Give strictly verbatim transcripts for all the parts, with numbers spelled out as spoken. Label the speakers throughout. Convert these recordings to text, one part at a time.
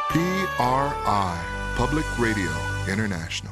Speaker 1: P R I, Public Radio International.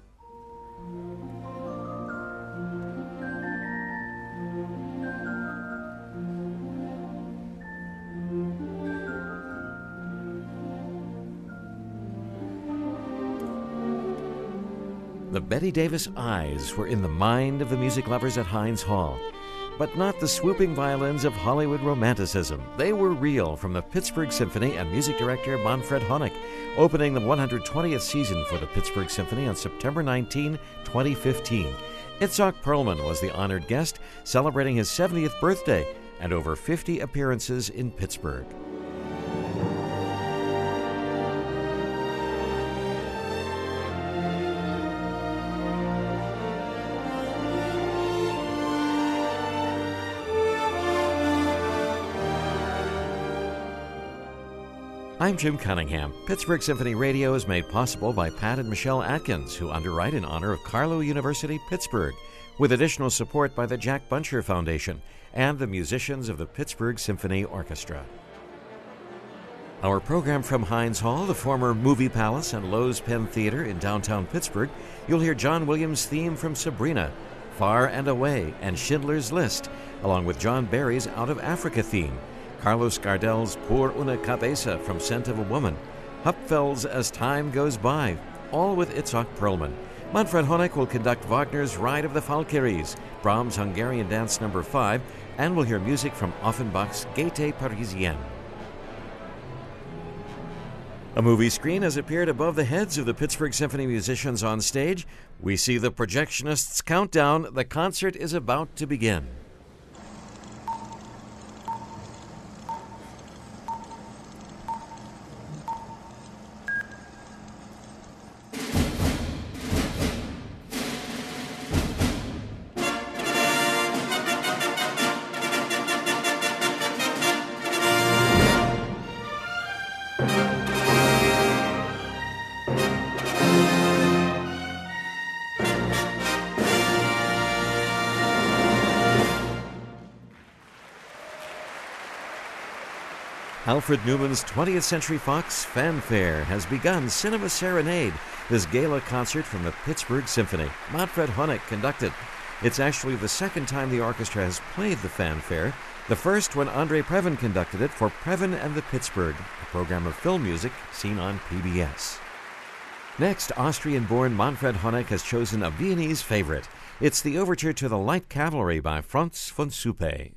Speaker 2: The Bette Davis eyes were in the mind of the music lovers at Heinz Hall. But not the swooping violins of Hollywood romanticism. They were real from the Pittsburgh Symphony and music director Manfred Honeck, opening the one hundred twentieth season for the Pittsburgh Symphony on September nineteenth, twenty fifteen. Itzhak Perlman was the honored guest, celebrating his seventieth birthday and over fifty appearances in Pittsburgh. I'm Jim Cunningham. Pittsburgh Symphony Radio is made possible by Pat and Michelle Atkins, who underwrite in honor of Carlow University, Pittsburgh, with additional support by the Jack Buncher Foundation and the musicians of the Pittsburgh Symphony Orchestra. Our program from Heinz Hall, the former Movie Palace and Lowe's Penn Theater in downtown Pittsburgh, you'll hear John Williams' theme from Sabrina, Far and Away, and Schindler's List, along with John Barry's Out of Africa theme, Carlos Gardel's Por una Cabeza from Scent of a Woman, Hupfeld's As Time Goes By, all with Itzhak Perlman. Manfred Honeck will conduct Wagner's Ride of the Valkyries, Brahms' Hungarian Dance Number five, and we'll hear music from Offenbach's Gaieté Parisienne. A movie screen has appeared above the heads of the Pittsburgh Symphony musicians on stage. We see the projectionists count down. The concert is about to begin. Alfred Newman's twentieth Century Fox Fanfare has begun. Cinema Serenade, this gala concert from the Pittsburgh Symphony. Manfred Honeck conducted. It's actually the second time the orchestra has played the fanfare. The first when Andre Previn conducted it for Previn and the Pittsburgh, a program of film music seen on P B S. Next, Austrian-born Manfred Honeck has chosen a Viennese favorite. It's the overture to the Light Cavalry by Franz von Suppé.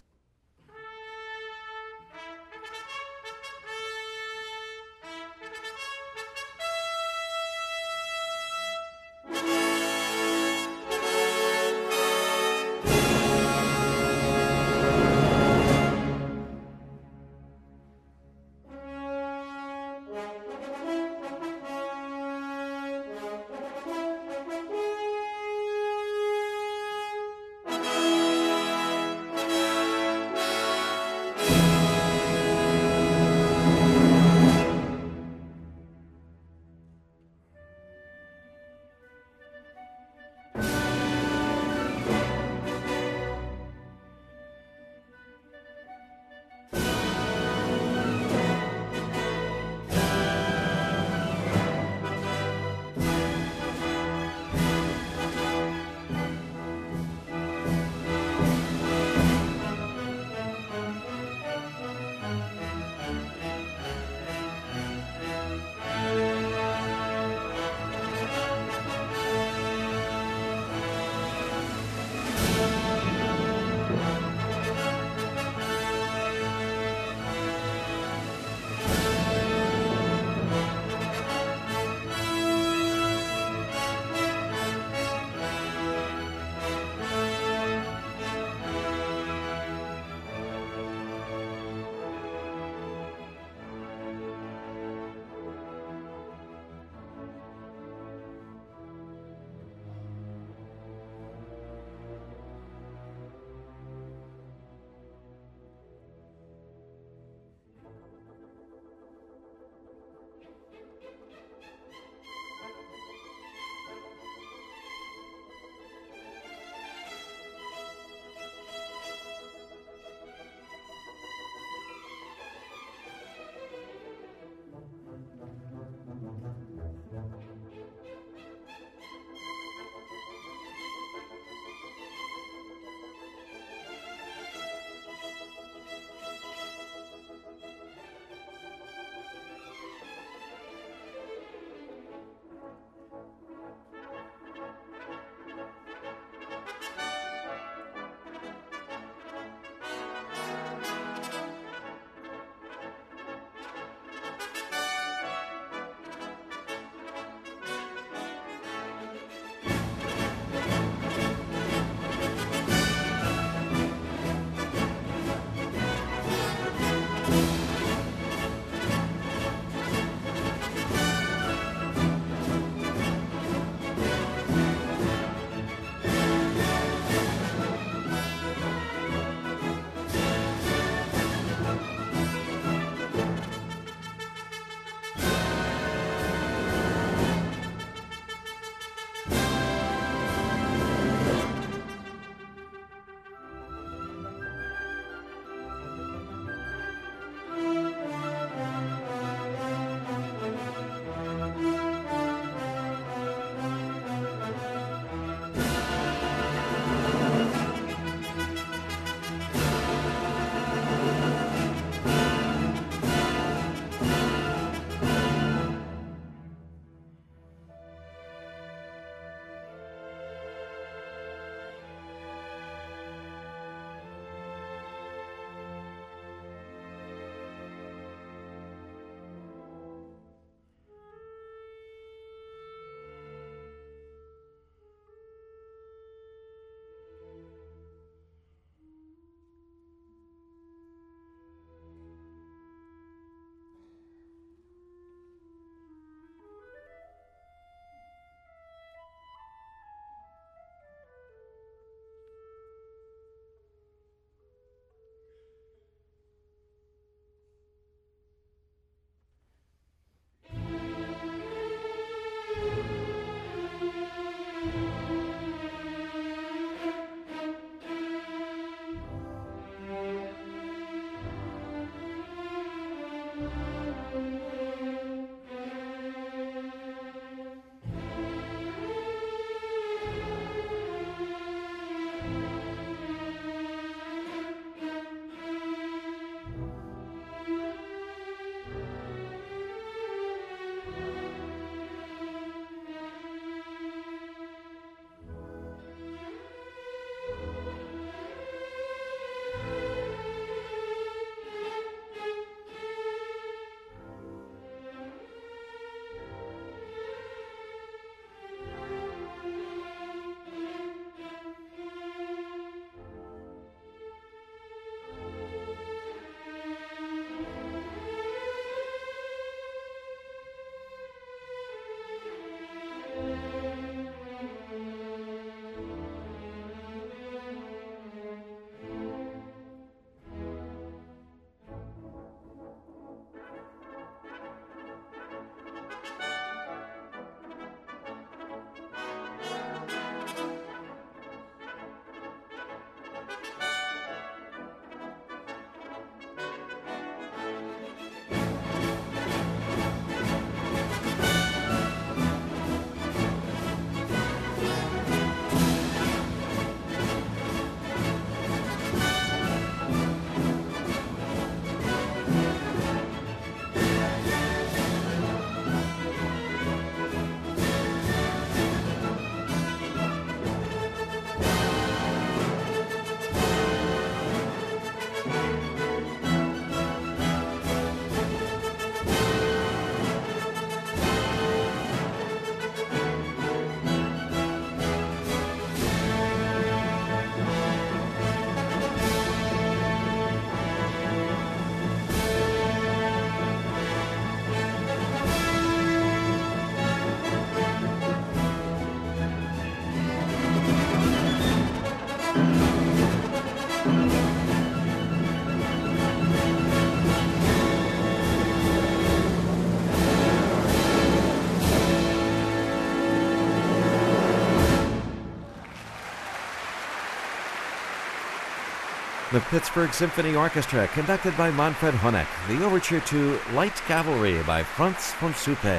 Speaker 2: The Pittsburgh Symphony Orchestra, conducted by Manfred Honeck, the overture to Light Cavalry by Franz von Suppé.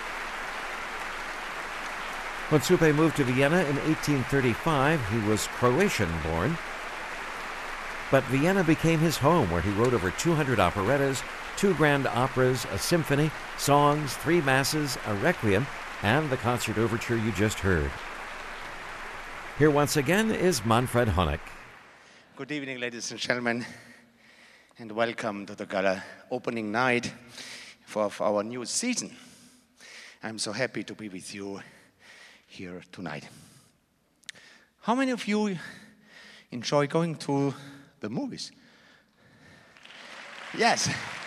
Speaker 2: When Suppé moved to Vienna in eighteen thirty-five, he was Croatian-born, but Vienna became his home, where he wrote over two hundred operettas, two grand operas, a symphony, songs, three masses, a requiem, and the concert overture you just heard. Here once again is Manfred Honeck.
Speaker 3: Good evening, ladies and gentlemen, and welcome to the gala opening night for our new season. I'm so happy to be with you here tonight. How many of you enjoy going to the movies? Yes.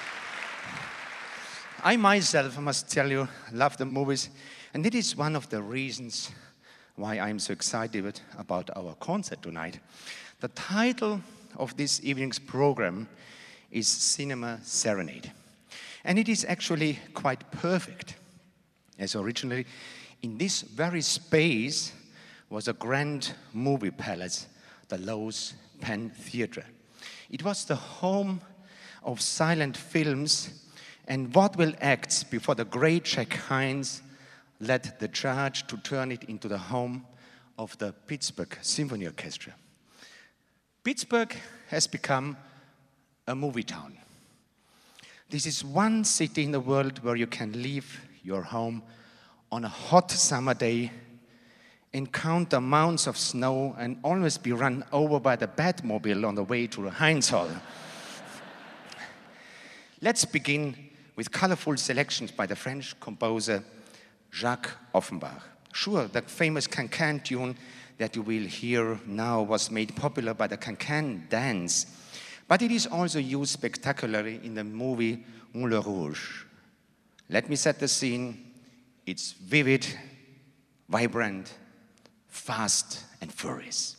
Speaker 3: I myself, I must tell you, love the movies, and it is one of the reasons why I'm so excited about our concert tonight. The title of this evening's program is Cinema Serenade. And it is actually quite perfect, as originally in this very space was a grand movie palace, the Loew's Penn Theatre. It was the home of silent films and vaudeville acts before the great Jack Hines led the charge to turn it into the home of the Pittsburgh Symphony Orchestra. Pittsburgh has become a movie town. This is one city in the world where you can leave your home on a hot summer day, encounter mounds of snow, and always be run over by the Batmobile on the way to the Heinz Hall. Let's begin with colorful selections by the French composer Jacques Offenbach. Sure, the famous Can-Can tune that you will hear now was made popular by the Can-Can dance, but it is also used spectacularly in the movie Moulin Rouge. Let me set the scene. It's vivid, vibrant, fast, and furious.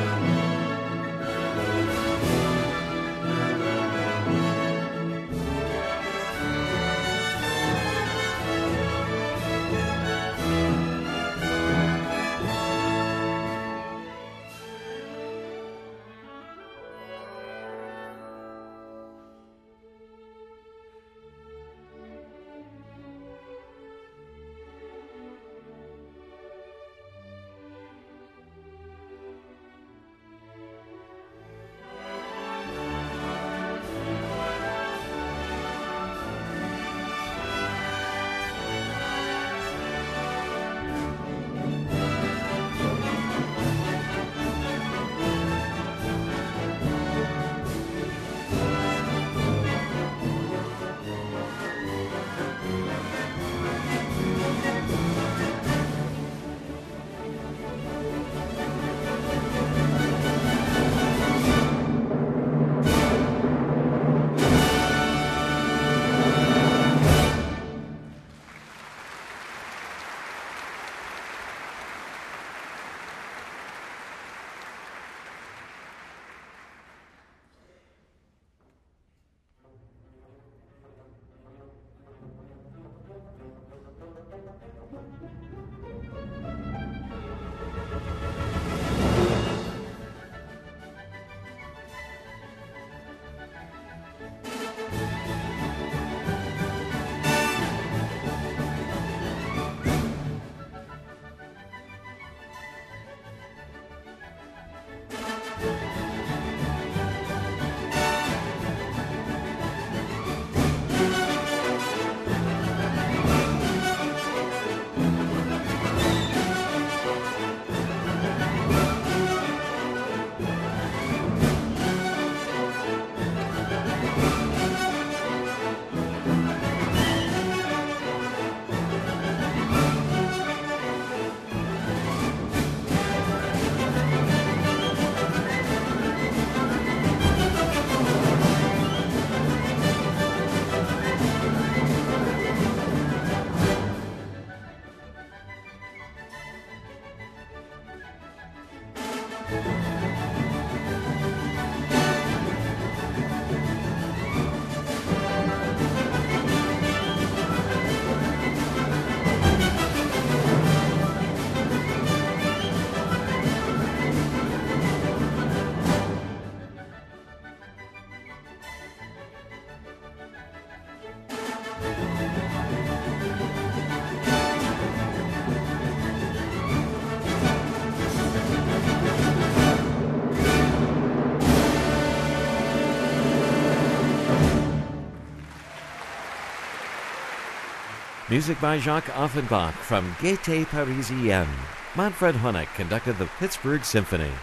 Speaker 2: Music by Jacques Offenbach from Gaieté Parisienne. Manfred Honeck conducted the Pittsburgh Symphony.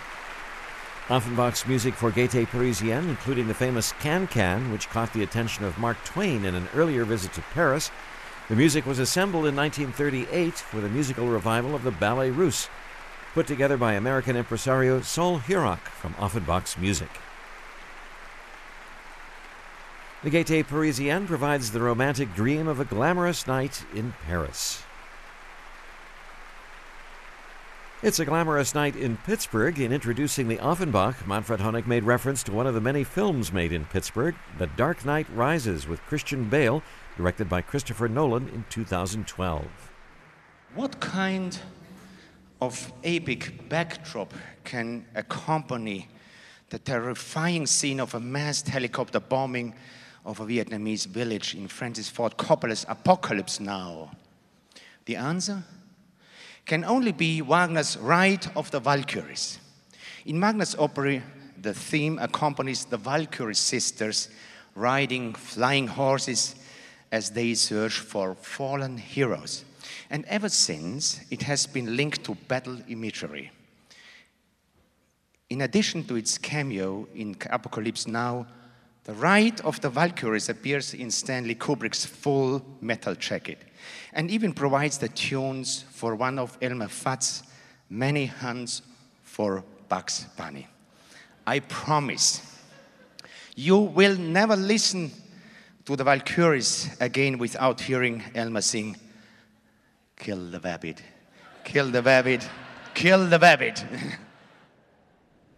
Speaker 2: Offenbach's music for Gaieté Parisienne, including the famous Can-Can, which caught the attention of Mark Twain in an earlier visit to Paris. The music was assembled in nineteen thirty-eight for the musical revival of the Ballet Russe, put together by American impresario Sol Hurok from Offenbach's music. The Gaieté Parisienne provides the romantic dream of a glamorous night in Paris. It's a glamorous night in Pittsburgh. In introducing the Offenbach, Manfred Honeck made reference to one of the many films made in Pittsburgh, The Dark Knight Rises, with Christian Bale, directed by Christopher Nolan in two thousand twelve.
Speaker 3: What kind of epic backdrop can accompany the terrifying scene of a massed helicopter bombing of a Vietnamese village in Francis Ford Coppola's Apocalypse Now? The answer can only be Wagner's Ride of the Valkyries. In Wagner's opera, the theme accompanies the Valkyrie sisters riding flying horses as they search for fallen heroes. And ever since, it has been linked to battle imagery. In addition to its cameo in Apocalypse Now, the Ride of the Valkyries appears in Stanley Kubrick's Full Metal Jacket, and even provides the tunes for one of Elmer Fudd's many hunts for Bugs Bunny. I promise you will never listen to the Valkyries again without hearing Elmer sing, "Kill the rabbit, kill the rabbit, kill the rabbit."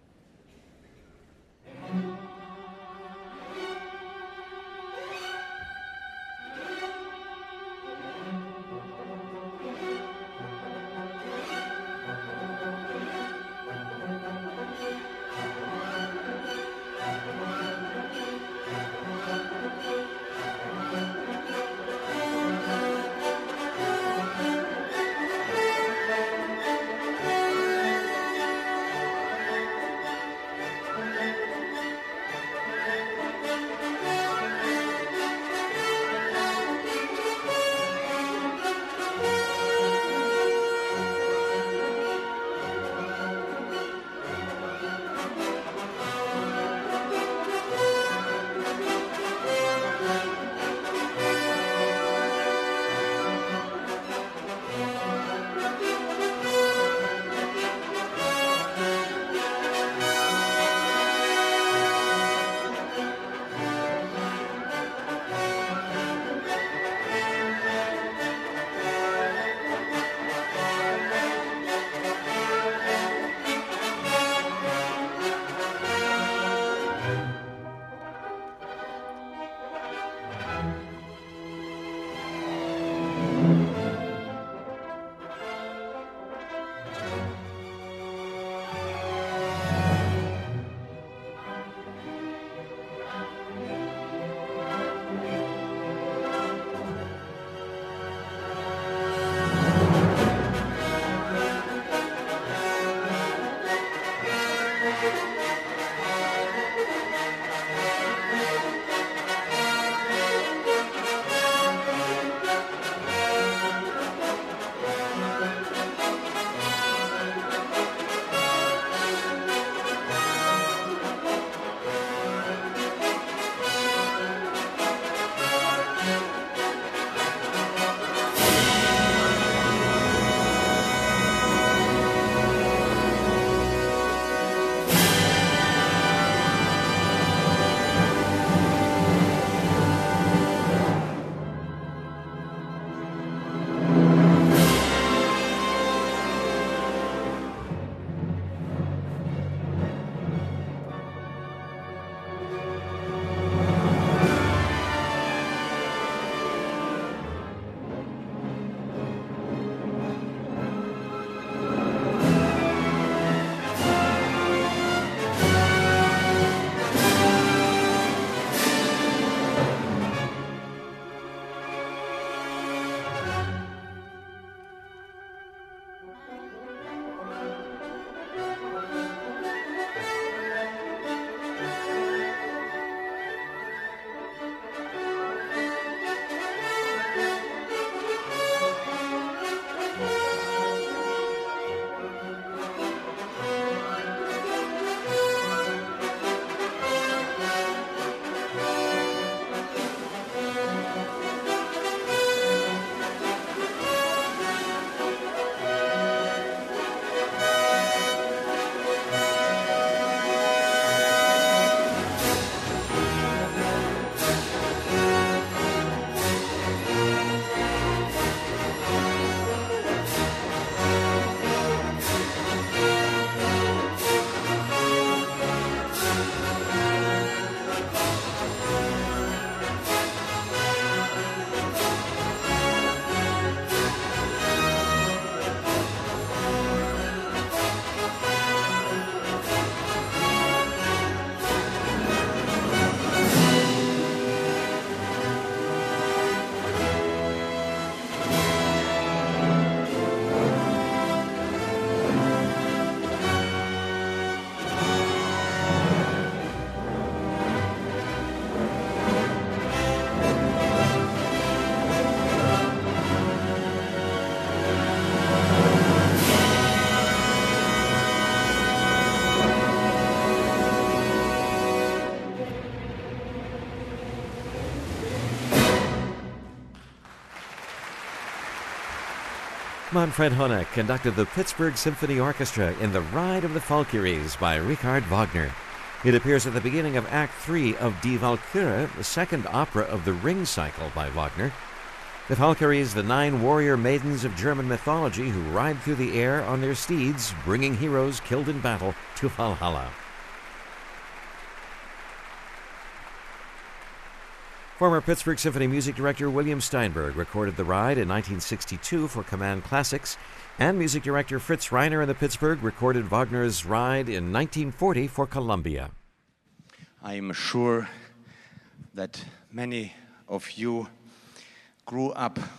Speaker 2: Manfred Honeck conducted the Pittsburgh Symphony Orchestra in The Ride of the Valkyries by Richard Wagner. It appears at the beginning of Act three of Die Walküre, the second opera of the Ring Cycle by Wagner. The Valkyries, the nine warrior maidens of German mythology who ride through the air on their steeds, bringing heroes killed in battle to Valhalla. Former Pittsburgh Symphony music director William Steinberg recorded The Ride in nineteen sixty-two for Command Classics, and music director Fritz Reiner in the Pittsburgh recorded Wagner's Ride in nineteen forty for Columbia.
Speaker 3: I am sure that many of you grew up